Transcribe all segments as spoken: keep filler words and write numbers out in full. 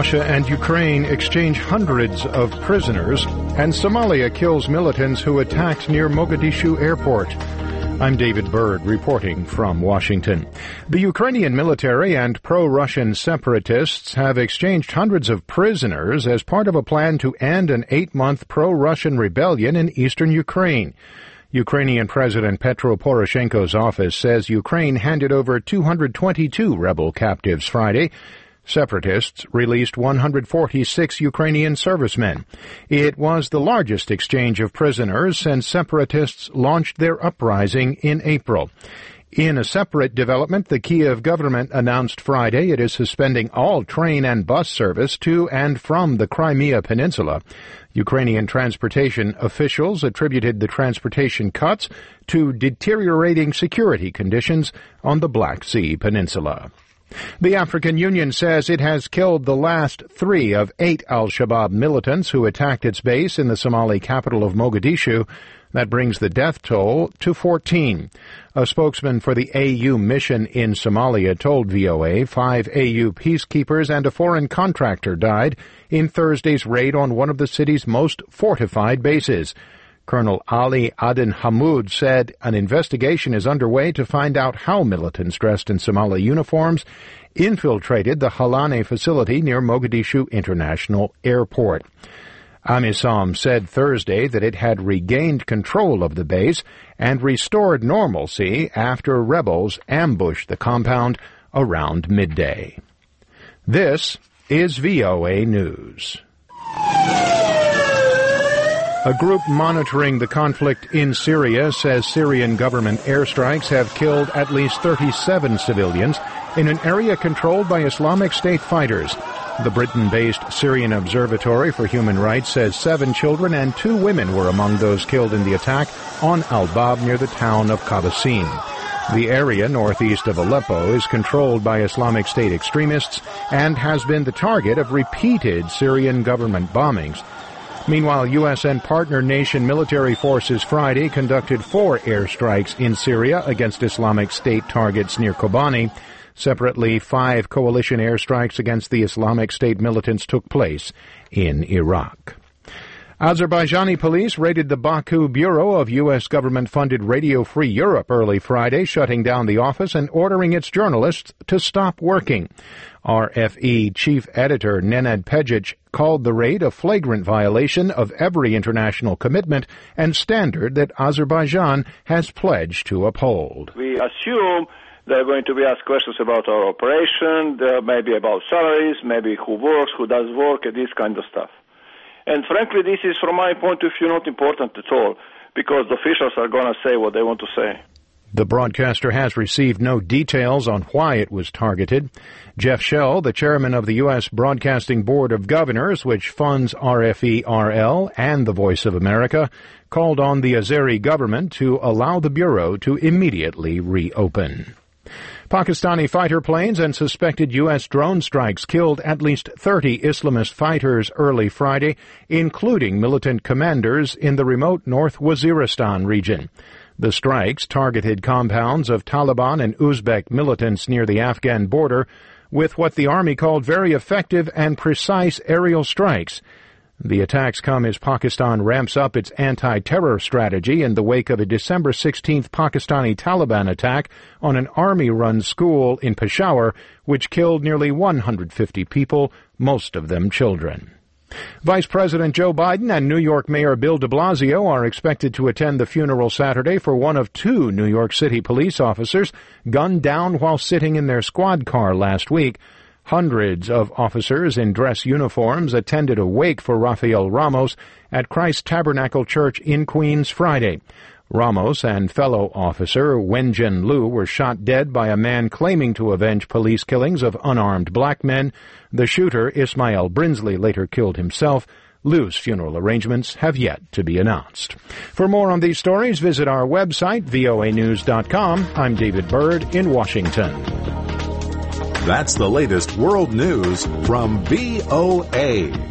Russia and Ukraine exchange hundreds of prisoners, and Somalia kills militants who attacked near Mogadishu airport. I'm David Byrd reporting from Washington. The Ukrainian military and pro-Russian separatists have exchanged hundreds of prisoners as part of a plan to end an eight-month pro-Russian rebellion in eastern Ukraine. Ukrainian President Petro Poroshenko's office says Ukraine handed over two hundred twenty-two rebel captives Friday. Separatists released one hundred forty-six Ukrainian servicemen. It was the largest exchange of prisoners since separatists launched their uprising in April. In a separate development, the Kyiv government announced Friday it is suspending all train and bus service to and from the Crimea Peninsula. Ukrainian transportation officials attributed the transportation cuts to deteriorating security conditions on the Black Sea Peninsula. The African Union says it has killed the last three of eight al-Shabaab militants who attacked its base in the Somali capital of Mogadishu. That brings the death toll to fourteen. A spokesman for the A U mission in Somalia told V O A five A U peacekeepers and a foreign contractor died in Thursday's raid on one of the city's most fortified bases. Colonel Ali Aden Hamoud said an investigation is underway to find out how militants dressed in Somali uniforms infiltrated the Halane facility near Mogadishu International Airport. AMISOM said Thursday that it had regained control of the base and restored normalcy after rebels ambushed the compound around midday. This is V O A News. A group monitoring the conflict in Syria says Syrian government airstrikes have killed at least thirty-seven civilians in an area controlled by Islamic State fighters. The Britain-based Syrian Observatory for Human Rights says seven children and two women were among those killed in the attack on Al-Bab near the town of Qabasim. The area northeast of Aleppo is controlled by Islamic State extremists and has been the target of repeated Syrian government bombings. Meanwhile, U S and partner nation military forces Friday conducted four airstrikes in Syria against Islamic State targets near Kobani. Separately, five coalition airstrikes against the Islamic State militants took place in Iraq. Azerbaijani police raided the Baku bureau of U S government-funded Radio Free Europe early Friday, shutting down the office and ordering its journalists to stop working. R F E chief editor Nenad Pejic called the raid a flagrant violation of every international commitment and standard that Azerbaijan has pledged to uphold. We assume they're going to be asked questions about our operation, maybe about salaries, maybe who works, who does work, and this kind of stuff. And frankly, this is, from my point of view, not important at all, because the officials are going to say what they want to say. The broadcaster has received no details on why it was targeted. Jeff Shell, the chairman of the U S Broadcasting Board of Governors, which funds R F E R L and the Voice of America, called on the Azeri government to allow the bureau to immediately reopen. Pakistani fighter planes and suspected U S drone strikes killed at least thirty Islamist fighters early Friday, including militant commanders in the remote North Waziristan region. The strikes targeted compounds of Taliban and Uzbek militants near the Afghan border with what the army called very effective and precise aerial strikes. The attacks come as Pakistan ramps up its anti-terror strategy in the wake of a December sixteenth Pakistani Taliban attack on an army-run school in Peshawar, which killed nearly one hundred fifty people, most of them children. Vice President Joe Biden and New York Mayor Bill de Blasio are expected to attend the funeral Saturday for one of two New York City police officers gunned down while sitting in their squad car last week. Hundreds of officers in dress uniforms attended a wake for Rafael Ramos at Christ Tabernacle Church in Queens Friday. Ramos and fellow officer Wenjin Liu were shot dead by a man claiming to avenge police killings of unarmed black men. The shooter, Ismail Brinsley, later killed himself. Liu's funeral arrangements have yet to be announced. For more on these stories, visit our website, V O A news dot com. I'm David Byrd in Washington. That's the latest world news from V O A.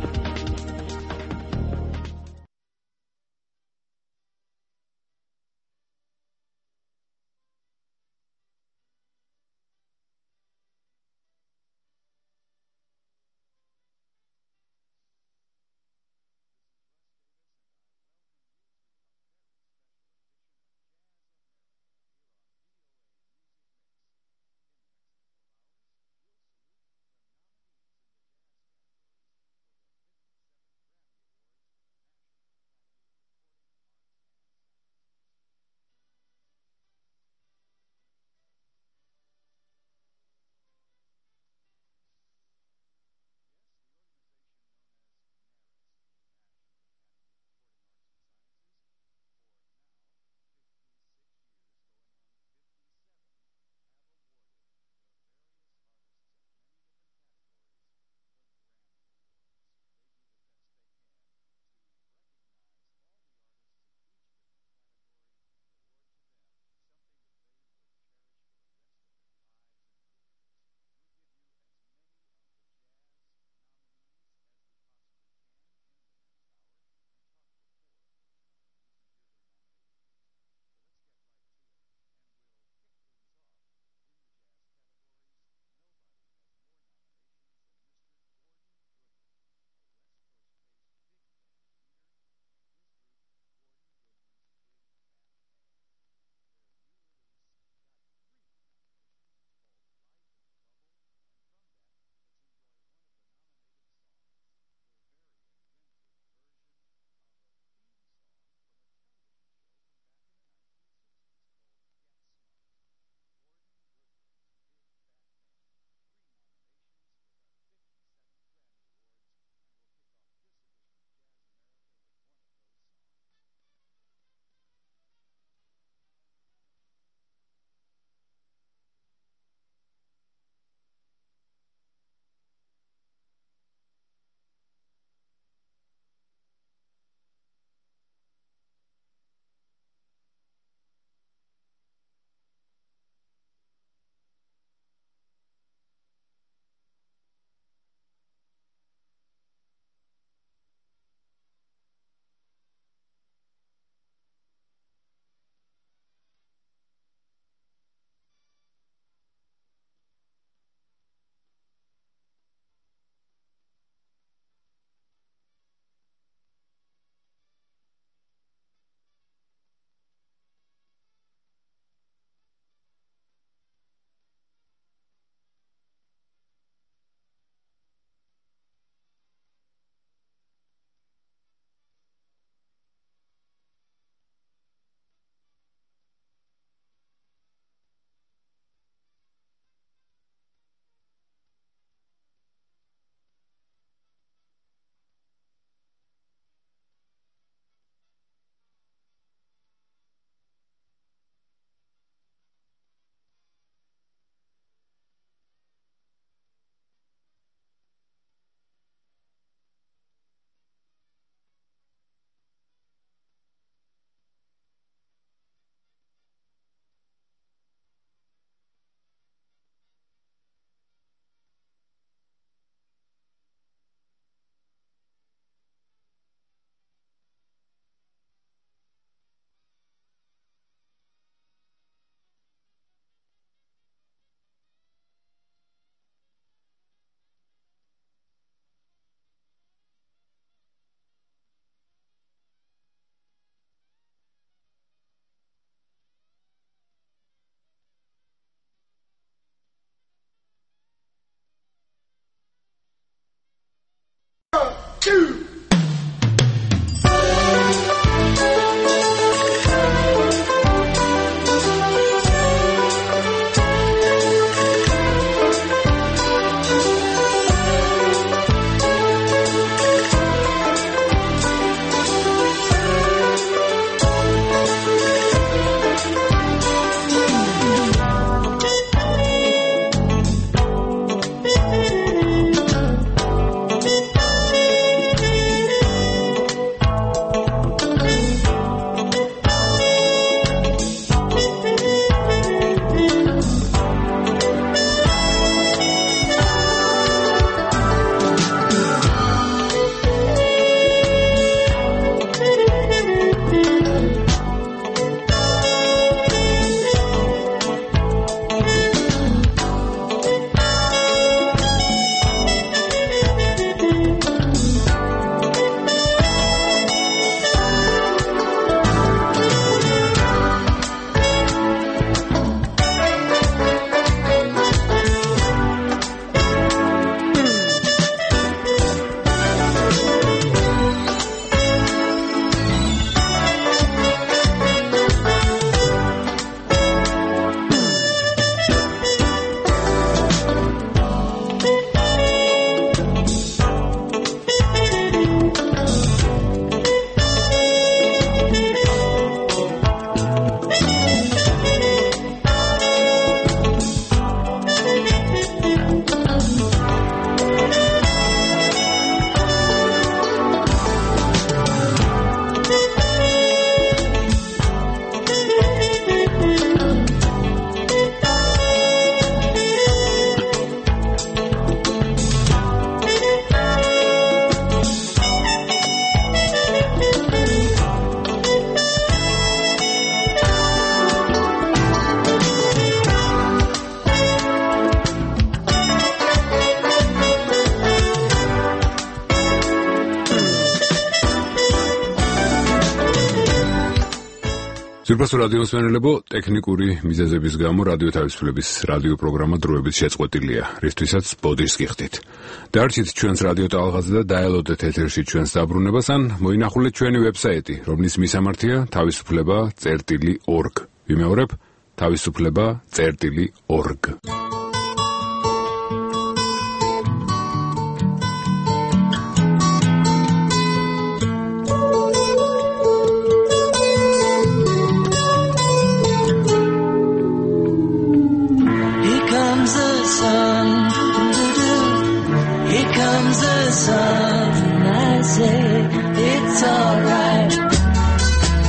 ძვირფასო რადიოს მენელებო, ტექნიკური მიზეზების გამო რადიო თავისუფლების რადიო პროგრამა დროებით შეწყვეტილია, რისთვისაც ბოდიშს გიხდით. დარჩით ჩვენს რადიო ტალღაზე და დაელოდეთ ეთერში ჩვენს დაბრუნებას, ან მოინახულეთ ჩვენი ვებსაიტი, რომლის მისამართია თავისუფლება წერტილი ორგ. ვიმეორებ, თავისუფლება წერტილი ორგ.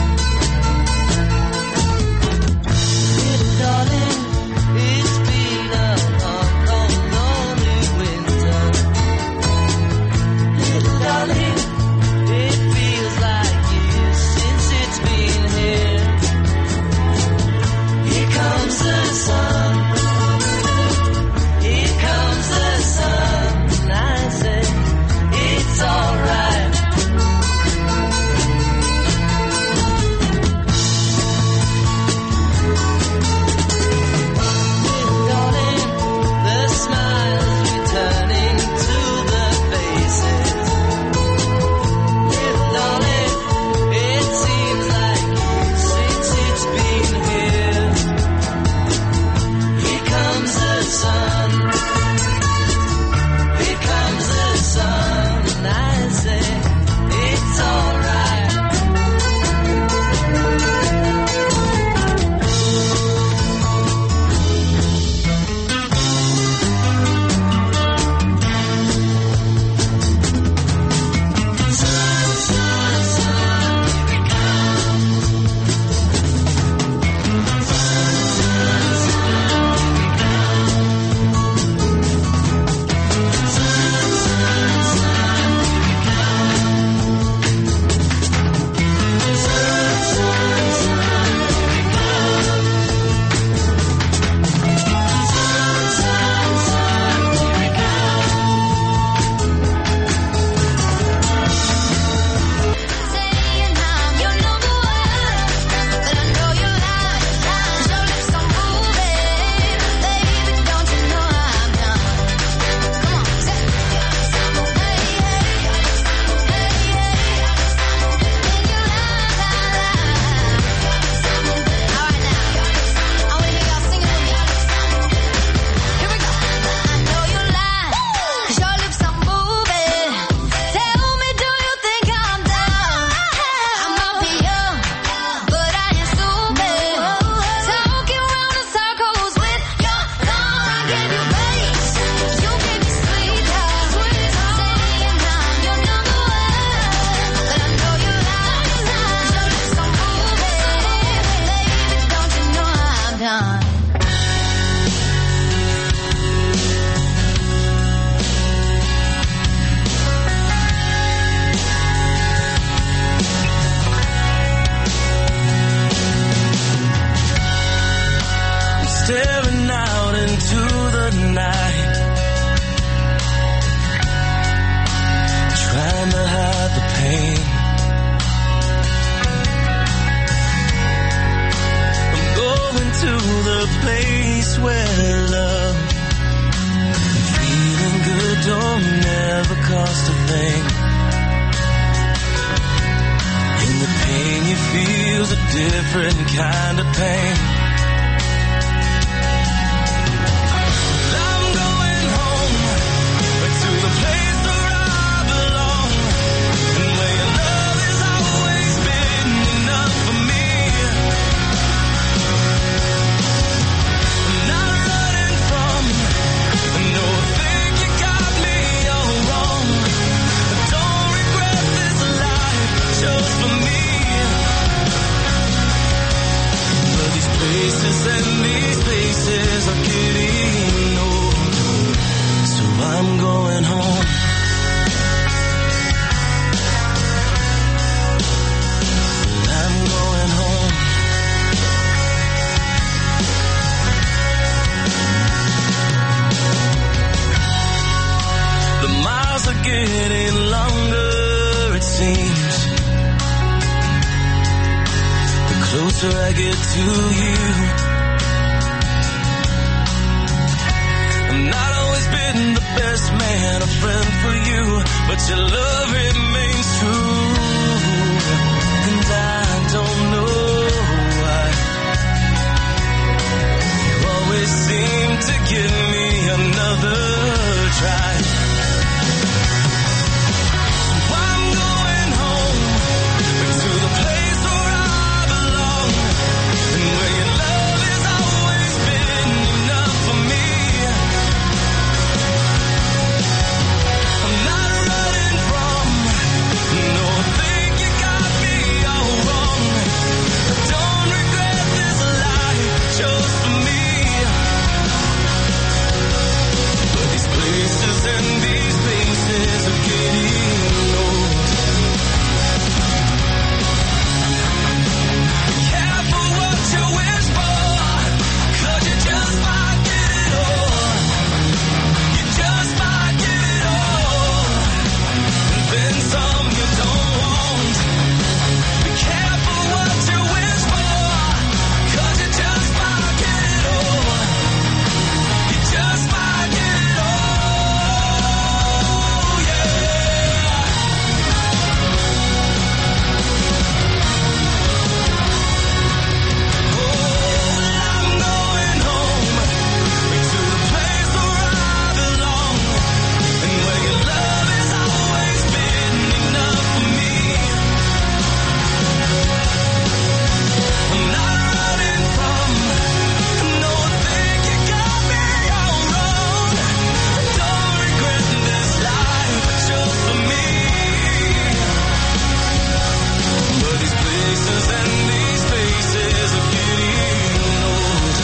Darling, it's been different kind of pain. I'm going home to the place where I belong, and where your love has always been enough for me. I'm not running from, no, I think you got me all wrong. I don't regret this life I chose for me. But these places and these places are getting old, so I'm going home. I'm going home. The miles are getting longer, it seems. The closer I get to you, I've not always been the best man, a friend for you, but your love remains true. And I don't know why you always seem to give me another try. I'm going home to the place where I belong, and where your love has always been enough for me. I'm not running from, no, I think you got me all wrong. I don't regret this life I chose for me. But these places and these places are getting old. Careful what you wish for, 'cause you just might get it all. You just might get it all, and then some you don't want. Be careful what you wish for, 'cause you just might get it all. You just might get it all, yeah. I'm going home to the place where I belong, and where your love has always been enough for me. I'm not running from, no, I think you got me all wrong. I don't regret this life I chose for me. But these places and these places are getting old.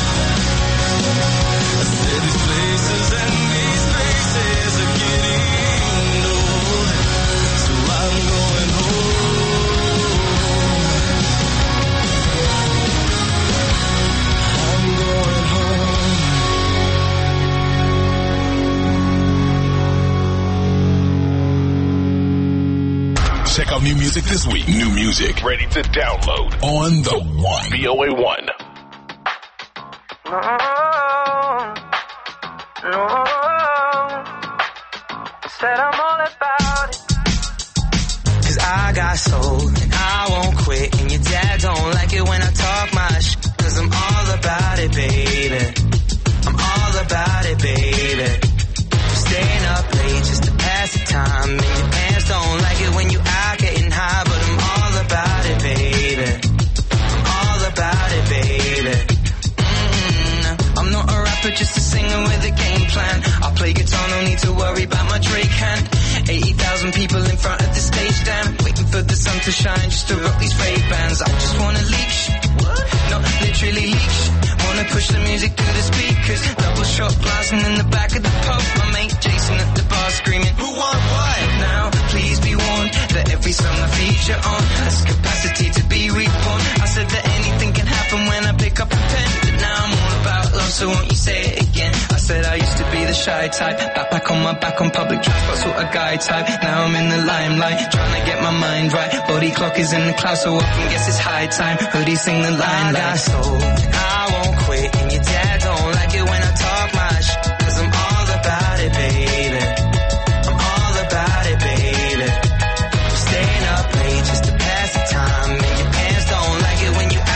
I said these places and these places are getting old, so I'm going home. I'm going home. Check out new music this week. New music ready to download on the one. V O A one. No, no, said I'm all about it. 'Cause I got soul and I won't quit, and your dad don't like it when I talk my shit. 'Cause I'm all about it, baby. I'm all about it, baby. Staying up late just to pass the time, and your parents don't like it when you out getting high, but I'm all about it, baby. I'm all about it, baby. Mm, I'm not a rapper, just a singer with a game plan. I play guitar, no need to worry about my Drake hand. eighty thousand people in front of the stage, damn, waiting for the sun to shine just to rock these fake bands. I just wanna leak shit, not literally leak shit. Wanna push the music through the speakers, double shot blasting in the back of the pub. My mate Jason at the bar screaming, who want what? Now please be warned that every song I feature on has capacity to be reborn. I said that anything can happen when I pick up a pen, but now I'm all about love, so won't you say it again? I said I used to be the shy type, back back on my back on public transport, sort of guy type. Now I'm in the limelight, trying to get my mind right. Body clock is in the clouds, so I can guess it's high time. Hoodie sing the line like, soul, I won't quit, and your dad don't like it when I talk my shit. 'Cause I'm all about it, baby. I'm all about it, baby. Staying up late just to pass the time, and your parents don't like it when you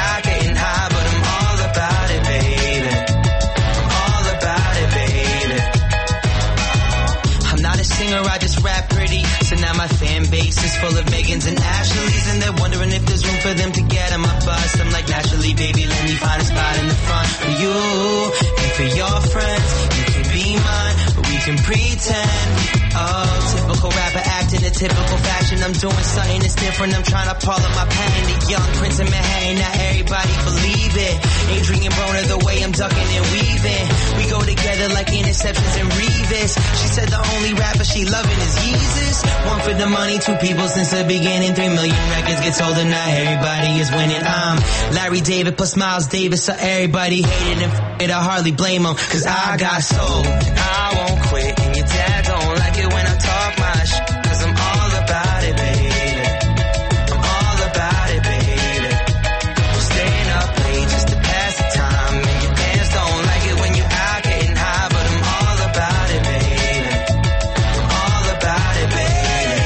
Megans and Ashleys, and they're wondering if there's room for them to get on my bus. I'm like, naturally, baby, let me find a spot in the front for you and for your friends. You can be mine, but we can pretend. Oh, typical rapper acting a typical fashion. I'm doing something that's different. I'm trying to pull up my pen. The young prince in Manhattan, not everybody believe it. Adrian Broner, the way I'm ducking and weaving. We go together like interceptions and Revis. She said the only rapper she loving is Yeezus. One for the money, two people since the beginning. Three million records get sold and now everybody is winning. I'm Larry David plus Miles Davis, so everybody hated and f*** it. I hardly blame them, cause I got soul and I won't quit. And your dad don't like it when I talk my shit, cause I'm all about it, baby. I'm all about it, baby. I'm staying up late just to pass the time, and your parents don't like it when you're out getting high, but I'm all about it, baby. I'm all about it, baby.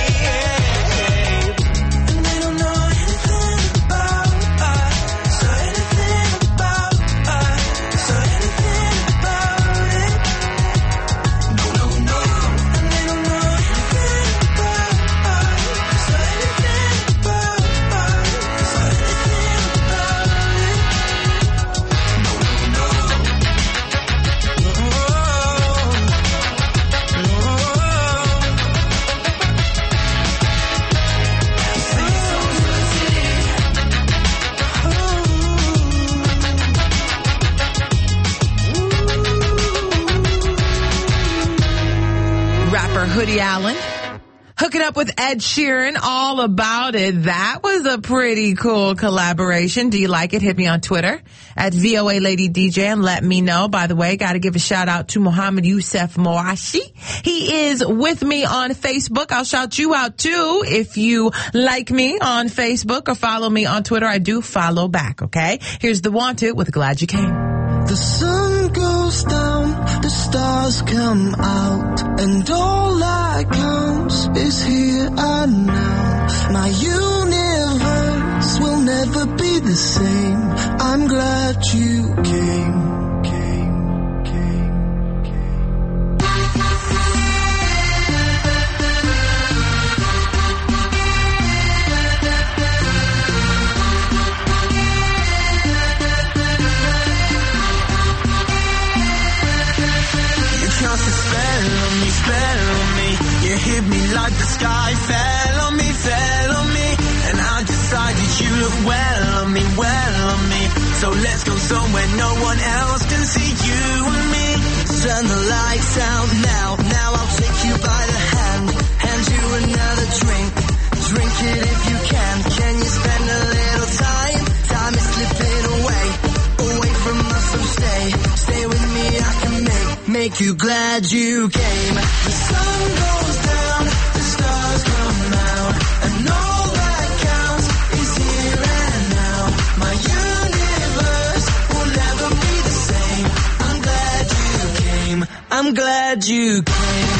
And they don't know anything about us, so anything about us, so anything about it. No, no, no. And they don't know anything about us, so anything about us, so anything about it. No, no, no. Rapper Hoodie Allen hooking up with Ed Sheeran, All About It. That was a pretty cool collaboration. Do you like it? Hit me on Twitter at V O A Lady D J and let me know. By the way, got to give a shout out to Muhammad Youssef Moashi. He is with me on Facebook. I'll shout you out too if you like me on Facebook or follow me on Twitter. I do follow back, okay? Here's The Wanted with Glad You Came. The sun goes down, the stars come out, and all that counts is here and now. My universe will never be the same. I'm glad you came, came, came, came. Cast a spell on me, spell on me. You hit me like the sky fell on me, fell on me. And I decided you look well on me, well on me. So let's go somewhere no one else can see you and me. Turn the lights out now, now I'll take you by the hand, hand you another drink, drink it if you can. Can you spend a little time? Time is slipping away, away from us, so stay, stay with me, I can make, make you glad you came. The sun goes down, the stars come out, and all that counts is here and now. My universe will never be the same. I'm glad you came, I'm glad you came.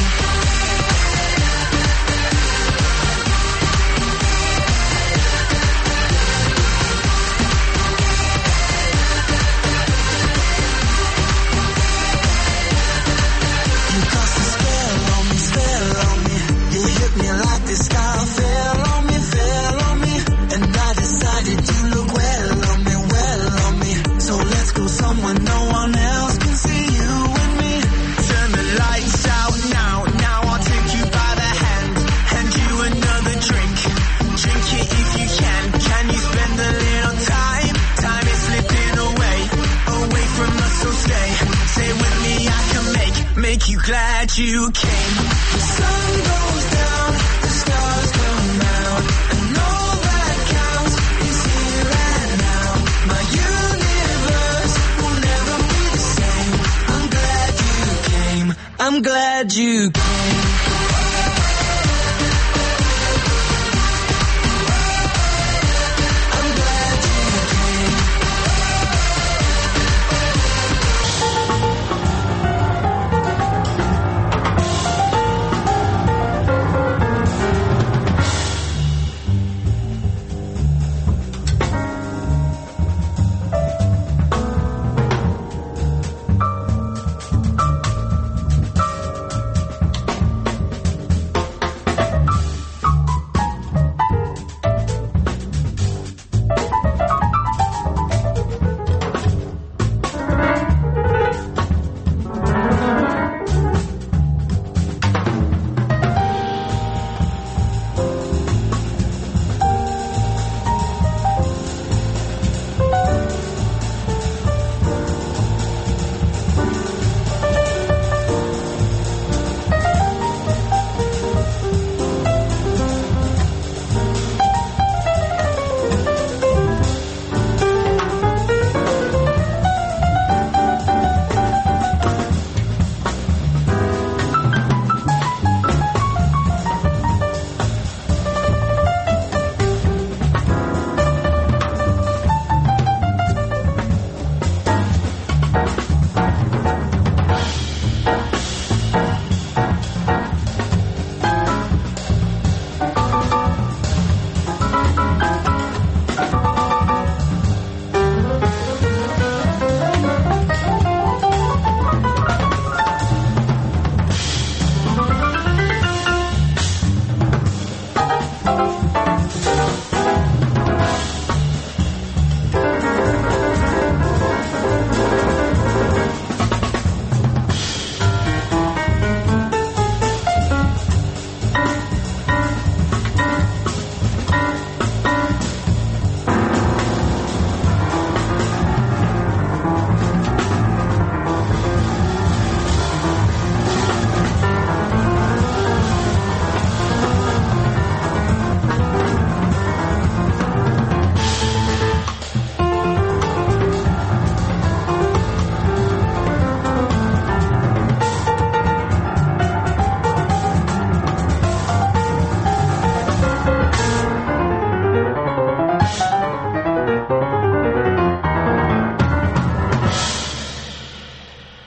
The sky fell on me, fell on me, and I decided you look well on me, well on me. So let's go somewhere no one else can see you and me. Turn the lights out now, now I'll take you by the hand, hand you another drink, drink it if you can. Can you spend a little time? Time is slipping away, away from us, so stay, stay with me, I can make, make you glad you came. The sun goes down, stars come out, and all that counts is here and now. My universe will never be the same. I'm glad you came, I'm glad you came. I'm glad you came.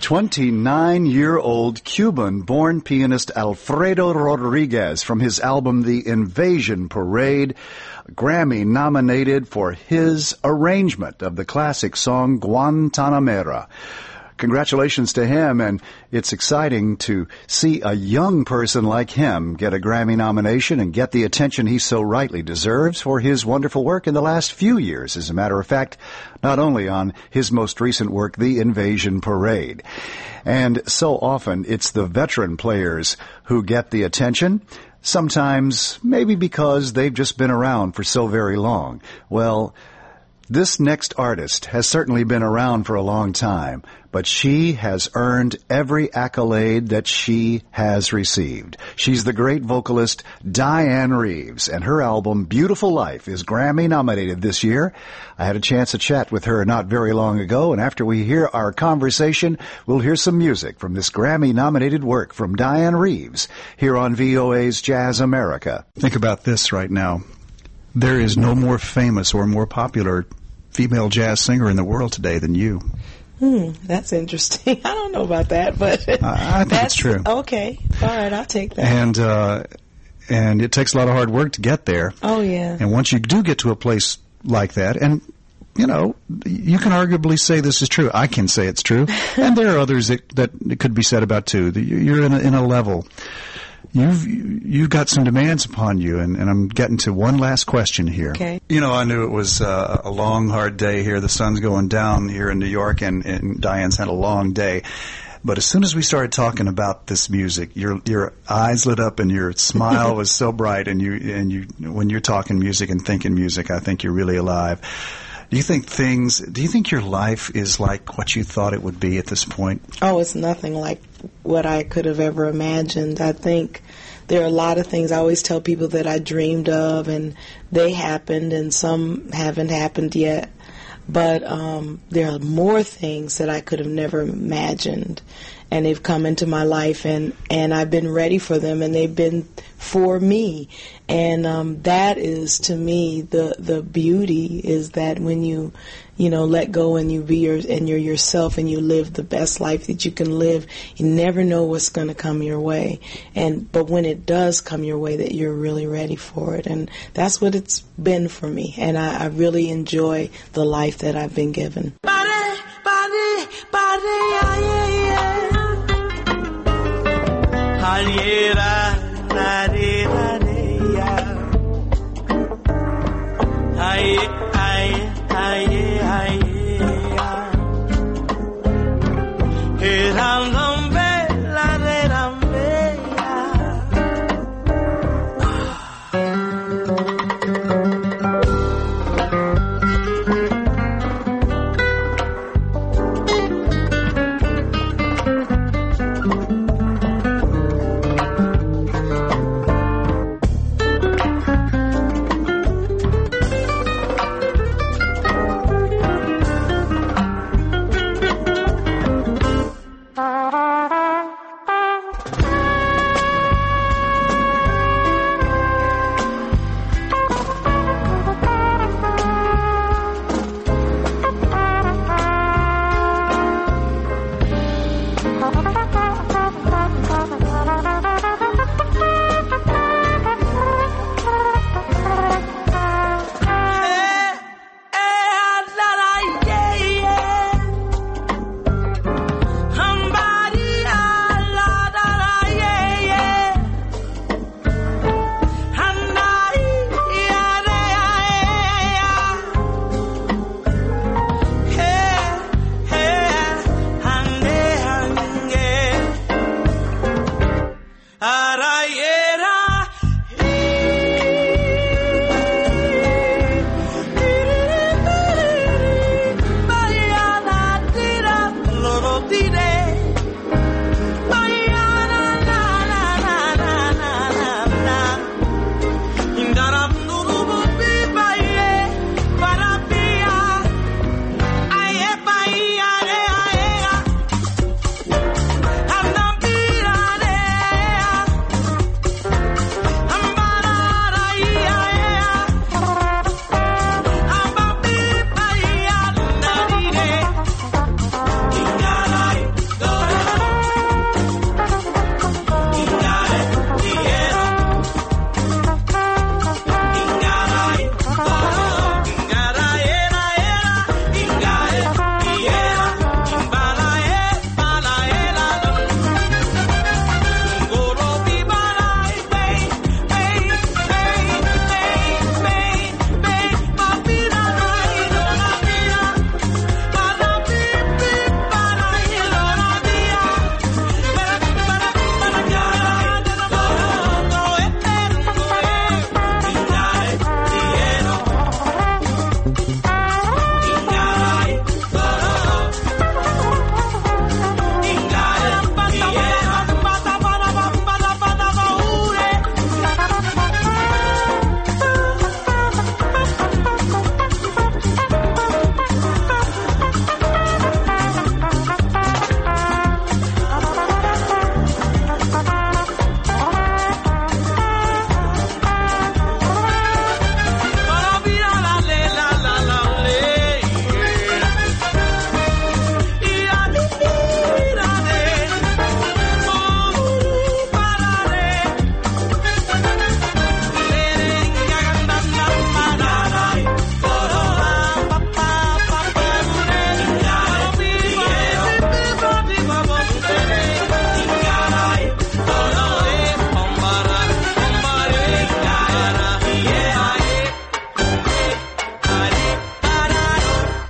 twenty-nine-year-old Cuban-born pianist Alfredo Rodriguez from his album The Invasion Parade, Grammy nominated for his arrangement of the classic song Guantanamera. Congratulations to him, and it's exciting to see a young person like him get a Grammy nomination and get the attention he so rightly deserves for his wonderful work in the last few years. As a matter of fact, not only on his most recent work, The Invasion Parade. And so often, it's the veteran players who get the attention. Sometimes, maybe because they've just been around for so very long. Well, this next artist has certainly been around for a long time, but she has earned every accolade that she has received. She's the great vocalist Dianne Reeves, and her album Beautiful Life is Grammy nominated this year. I had a chance to chat with her not very long ago, and after we hear our conversation, we'll hear some music from this Grammy-nominated work from Dianne Reeves here on V O A's Jazz America. Think about this right now. There is no more famous or more popular female jazz singer in the world today than you. Hmm, that's interesting. I don't know about that, but I, I think that's it's true. Okay, all right, I'll take that. And uh, and it takes a lot of hard work to get there. Oh yeah. And once you do get to a place like that, and you know, you can arguably say this is true. I can say it's true, and there are others that that it could be said about too. You're in a, in a level. You've you've got some demands upon you, and, and I'm getting to one last question here. Okay. You know, I knew it was uh, a long, hard day here. The sun's going down here in New York, and, and Diane's had a long day. But as soon as we started talking about this music, your your eyes lit up and your smile was so bright. And you and you when you're talking music and thinking music, I think you're really alive. Do you think things? Do you think your life is like what you thought it would be at this point? Oh, it's nothing like what I could have ever imagined. I think there are a lot of things I always tell people that I dreamed of, and they happened, and some haven't happened yet. But um, there are more things that I could have never imagined, and they've come into my life, and, and I've been ready for them, and they've been for me. And um, that is, to me, the the beauty is that when you, you know, let go and you be your, and you're yourself, and you live the best life that you can live, you never know what's going to come your way. And but when it does come your way, that you're really ready for it. And that's what it's been for me. And I, I really enjoy the life that I've been given. Body, body, body, yeah, yeah, yeah. Aye, aye, aye, aye, aye. Rambe, la re rambe,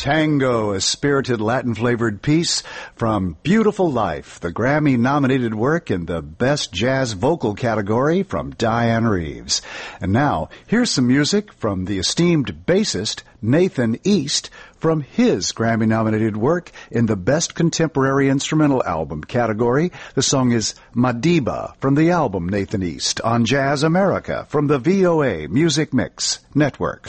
Tango, a spirited Latin-flavored piece from Beautiful Life, the Grammy-nominated work in the Best Jazz Vocal category from Diane Reeves. And now, here's some music from the esteemed bassist Nathan East from his Grammy-nominated work in the Best Contemporary Instrumental Album category. The song is Madiba from the album Nathan East on Jazz America from the V O A Music Mix Network.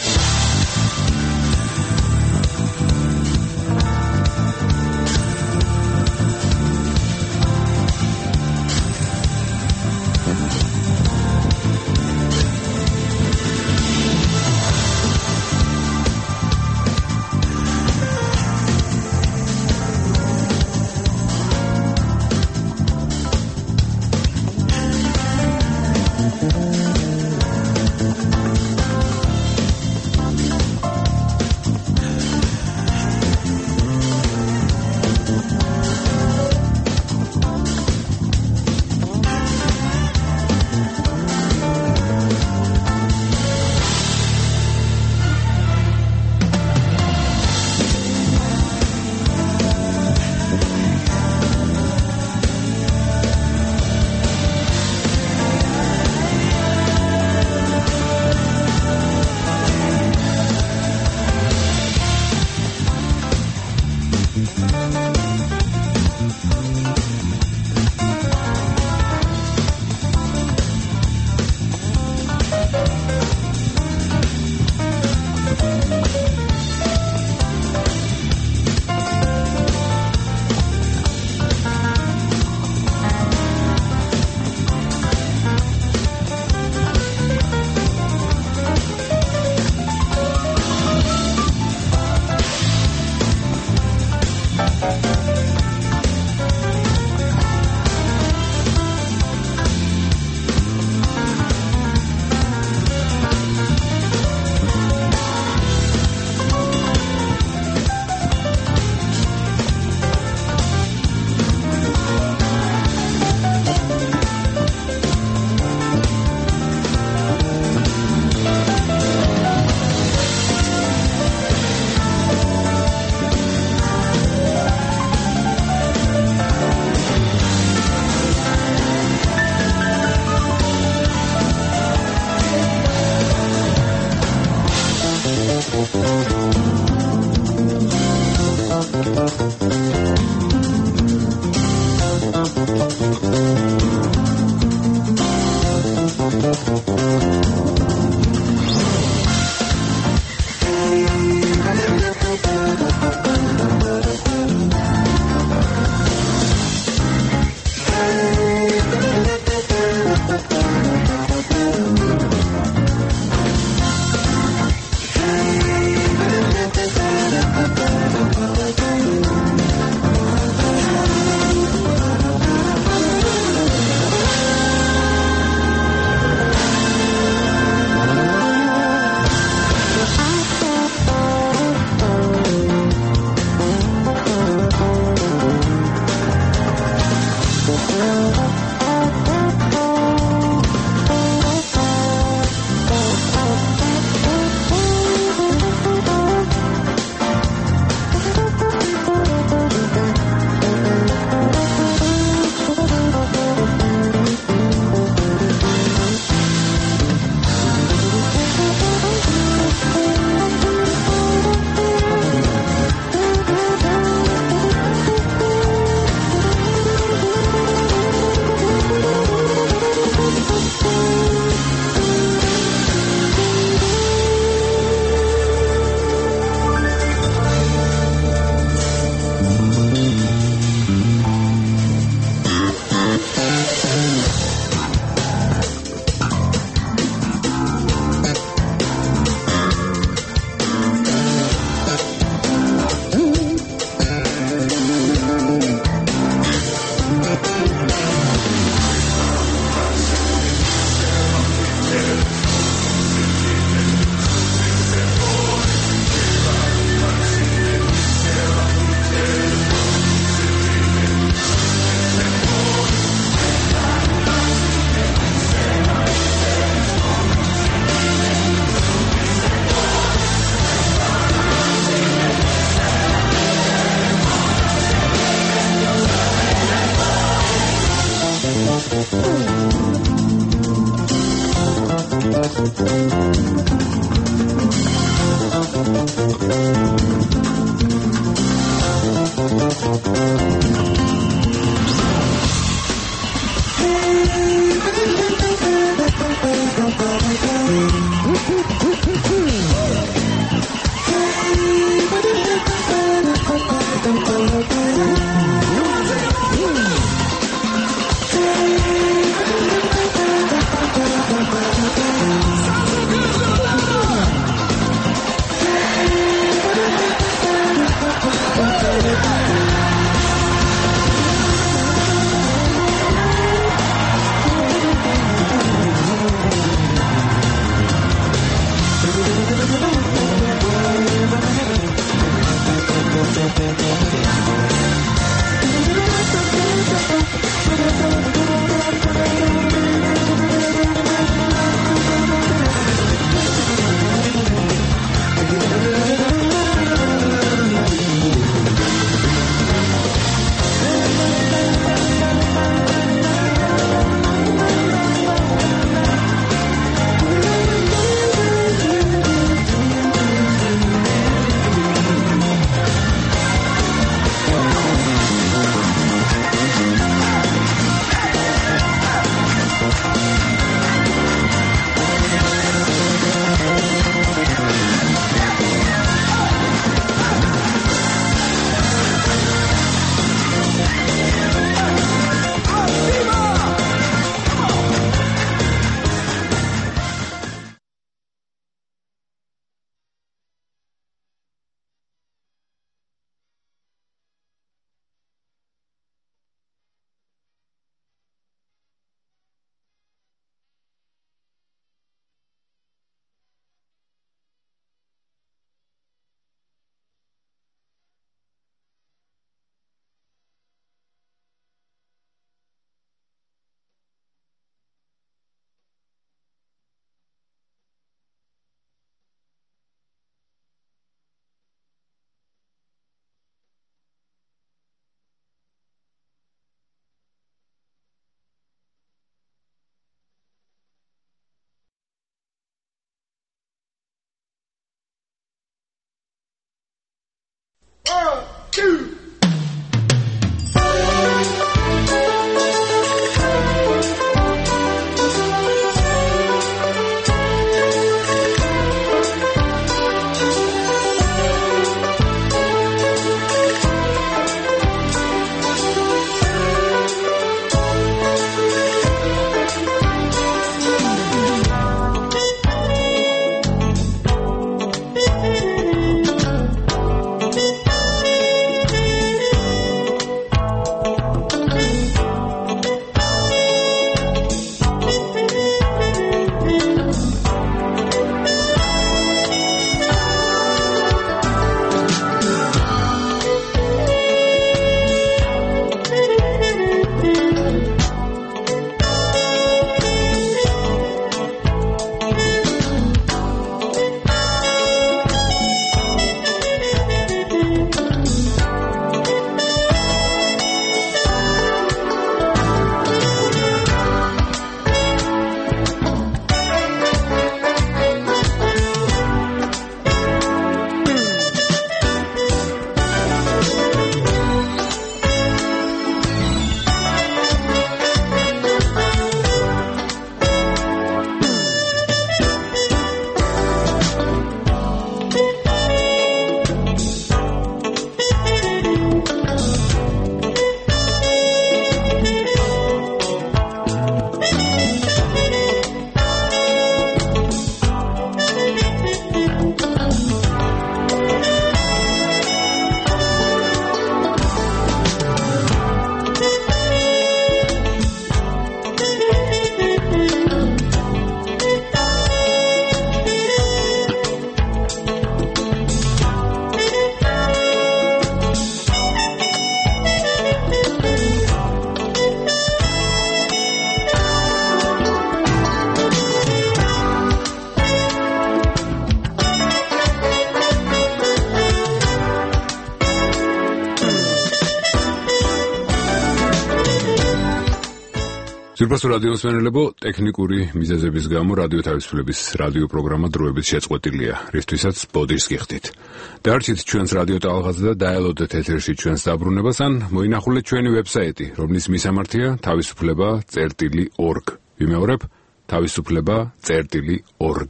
Სურპასო რადიოს მენელებო, ტექნიკური მიზეზების გამო რადიო თავისუფლების რადიო პროგრამა დროებით შეწყვეტილია, რისთვისაც ბოდიშს გიხდით. დარჩით ჩვენს რადიო ტალღაზე და დაელოდეთ ეთერში ჩვენს დაბრუნებას ან მოინახულეთ ჩვენი ვებსაიტი, რომლის მისამართია თავისუფლება წერტილი ორგ. ვიმეორებ, თავისუფლება წერტილი ორგ.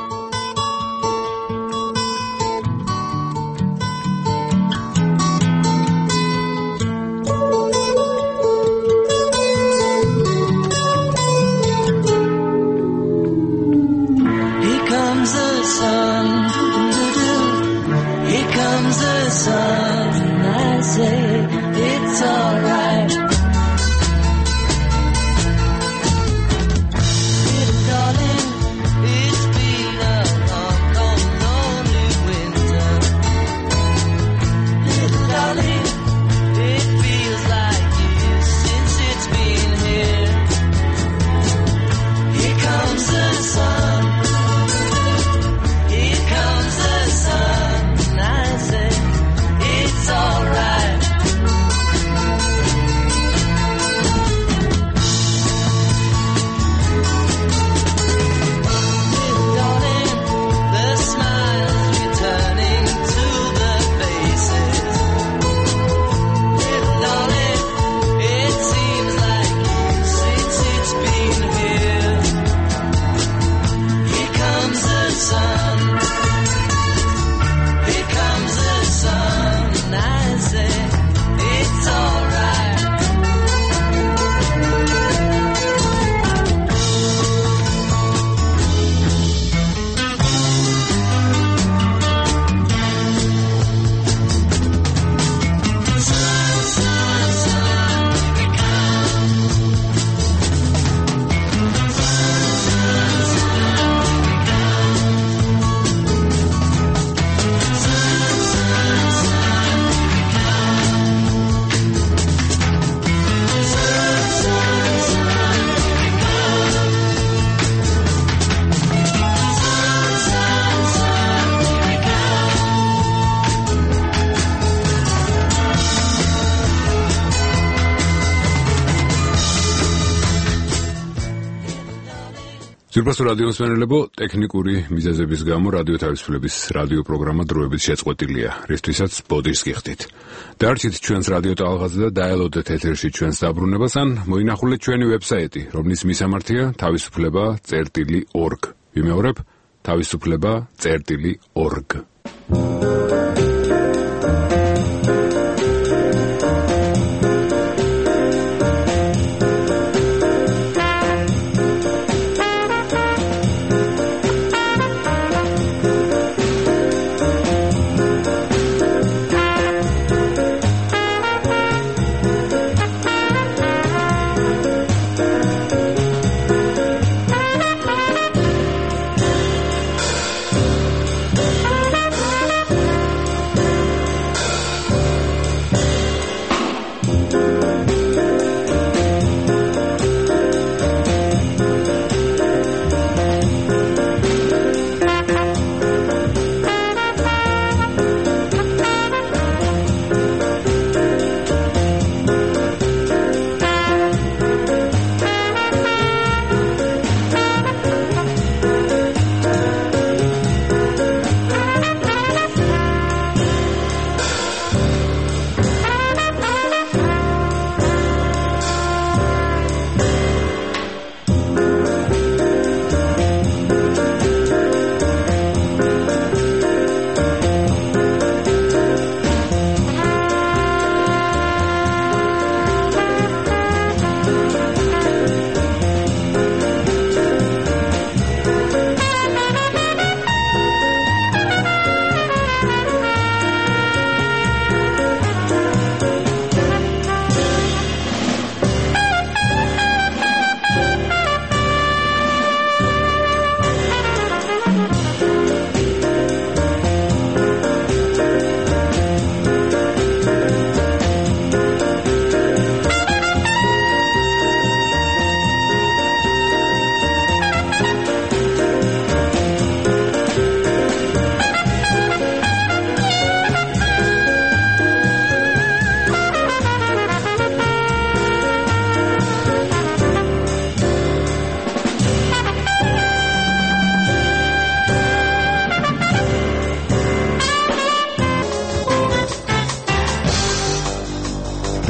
სურპასო რადიოს მენელებო, ტექნიკური მიზეზების გამო რადიო თავისუფლების რადიო პროგრამა დროებით შეწყვეტილია, რისთვისაც ბოდიშს გიხდით. დარჩით ჩვენს რადიო ტალღაზე და დაელოდეთ ეთერში ჩვენს დაბრუნებას ან მოინახულეთ ჩვენი ვებსაიტი, რომლის მისამართია თავისუფლება წერტილი ორგ. ვიმეორებ, თავისუფლება წერტილი ორგ.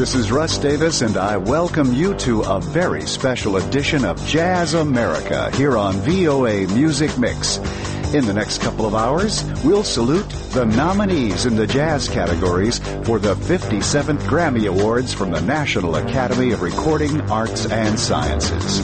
This is Russ Davis, and I welcome you to a very special edition of Jazz America here on V O A Music Mix. In the next couple of hours, we'll salute the nominees in the jazz categories for the fifty-seventh Grammy Awards from the National Academy of Recording Arts and Sciences.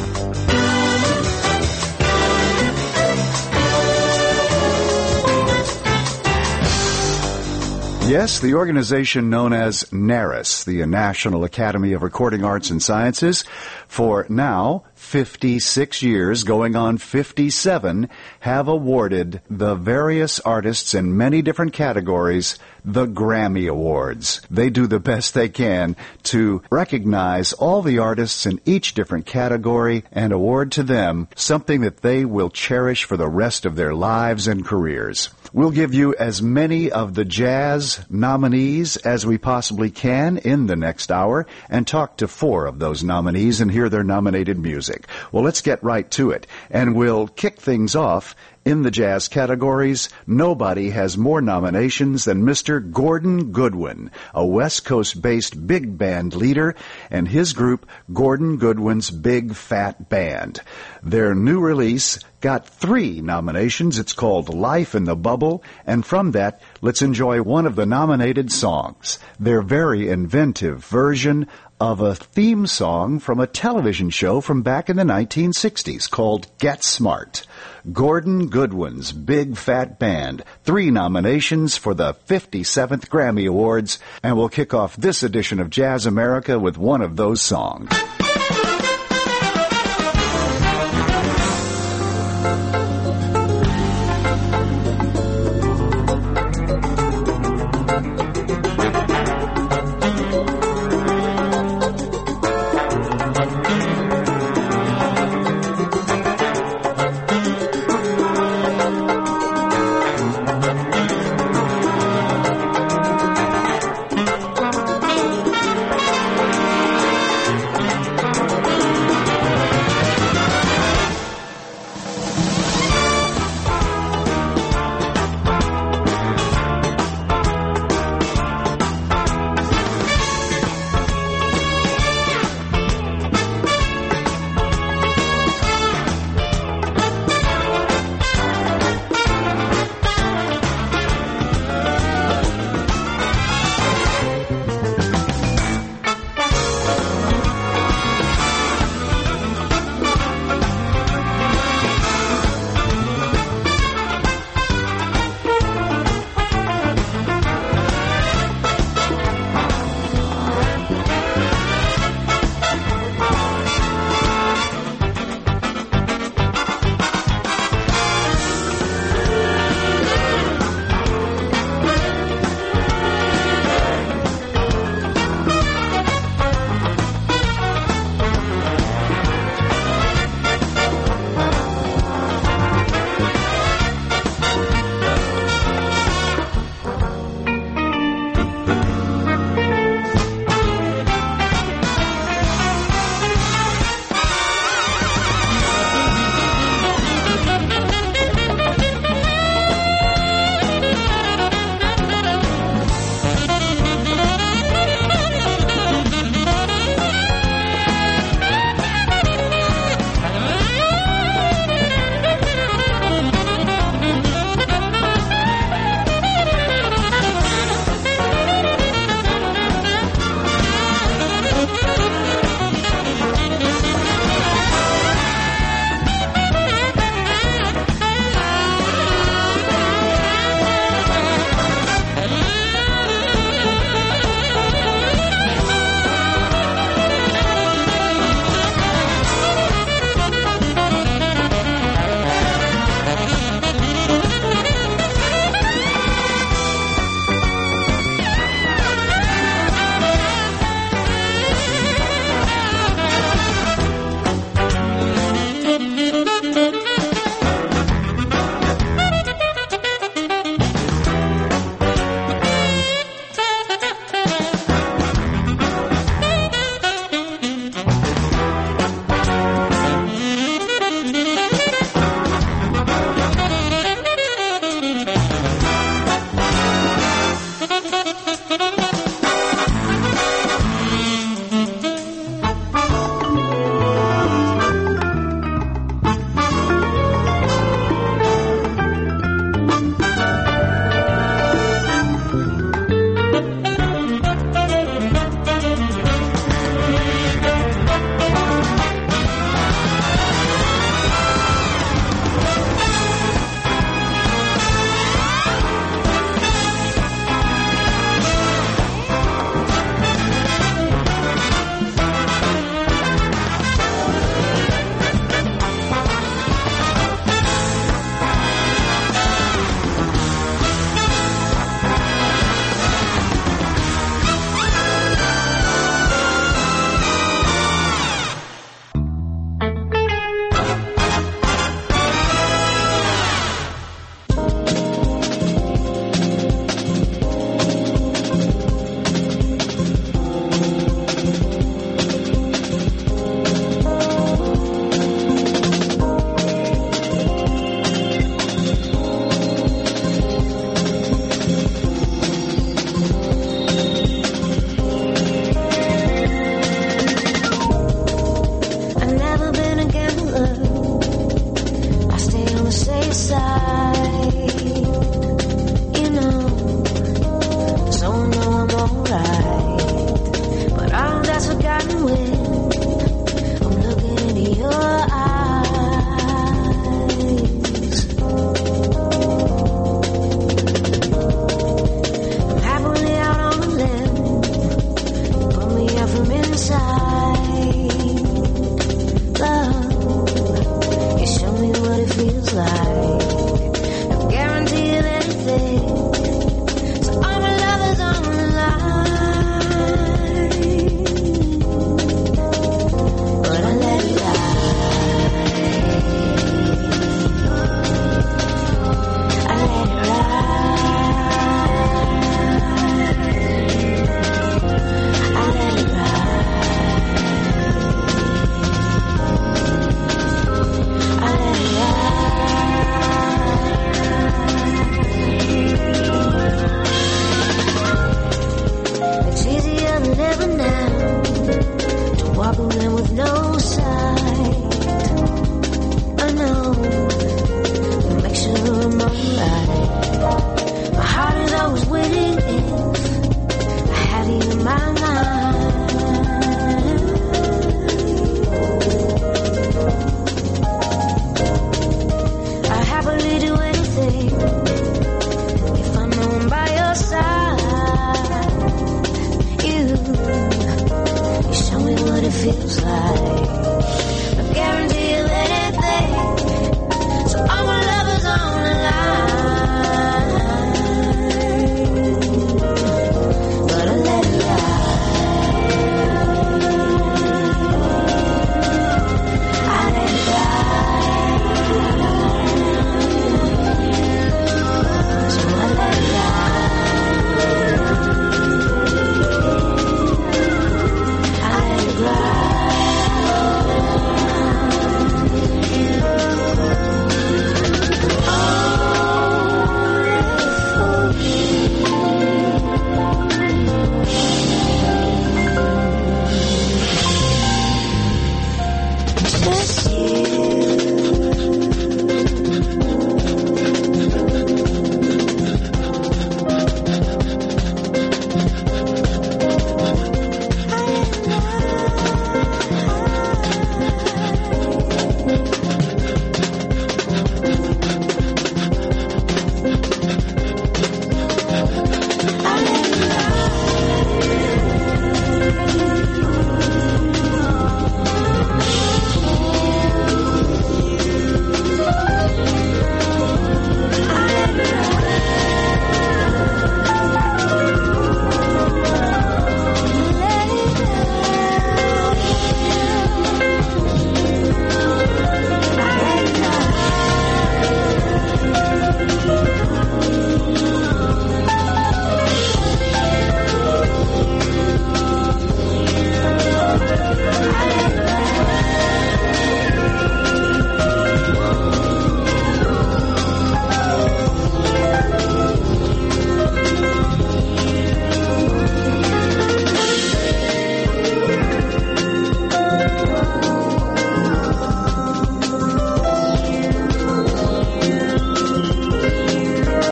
Yes, the organization known as NARAS, the National Academy of Recording Arts and Sciences, for now fifty-six years, going on fifty-seven, have awarded the various artists in many different categories the Grammy Awards. They do the best they can to recognize all the artists in each different category and award to them something that they will cherish for the rest of their lives and careers. We'll give you as many of the jazz nominees as we possibly can in the next hour and talk to four of those nominees and hear their nominated music. Well, let's get right to it, and we'll kick things off in the jazz categories. Nobody has more nominations than Mister Gordon Goodwin, a West Coast-based big band leader, and his group, Gordon Goodwin's Big Fat Band. Their new release got three nominations. It's called Life in the Bubble, and from that, let's enjoy one of the nominated songs, their very inventive version of a theme song from a television show from back in the nineteen sixties called Get Smart. Gordon Goodwin's Big Fat Band, three nominations for the fifty-seventh Grammy Awards, and we'll kick off this edition of Jazz America with one of those songs.